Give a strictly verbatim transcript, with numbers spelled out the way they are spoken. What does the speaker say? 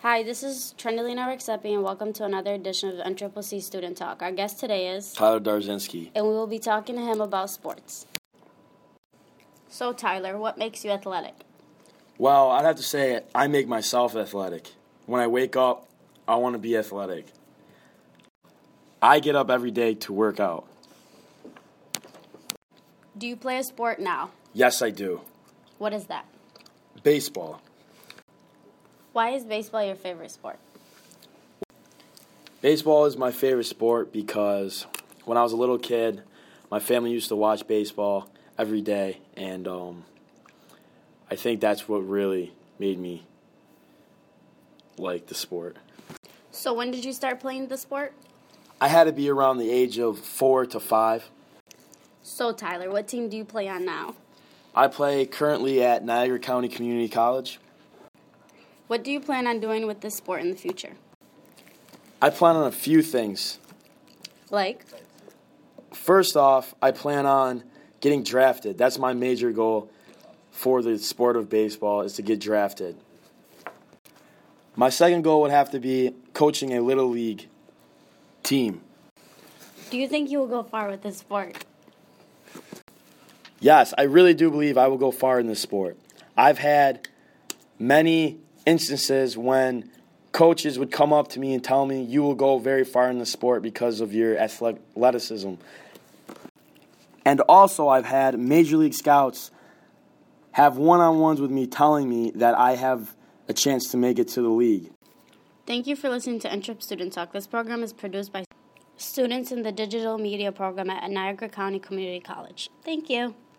Hi, this is Trendalina Rexepi, and welcome to another edition of the N C C C Student Talk. Our guest today is Tyler Darzinski, and we will be talking to him about sports. So, Tyler, what makes you athletic? Well, I'd have to say I make myself athletic. When I wake up, I want to be athletic. I get up every day to work out. Do you play a sport now? Yes, I do. What is that? Baseball. Why is baseball your favorite sport? Baseball is my favorite sport because when I was a little kid, my family used to watch baseball every day, and um, I think that's what really made me like the sport. So when did you start playing the sport? I had to be around the age of four to five. So, Tyler, what team do you play on now? I play currently at Niagara County Community College. What do you plan on doing with this sport in the future? I plan on a few things. Like? First off, I plan on getting drafted. That's my major goal for the sport of baseball, is to get drafted. My second goal would have to be coaching a little league team. Do you think you will go far with this sport? Yes, I really do believe I will go far in this sport. I've had many instances when coaches would come up to me and tell me, you will go very far in the sport because of your athleticism. And also I've had Major League Scouts have one-on-ones with me telling me that I have a chance to make it to the league. Thank you for listening to N C C Student Talk. This program is produced by students in the digital media program at Niagara County Community College. Thank you.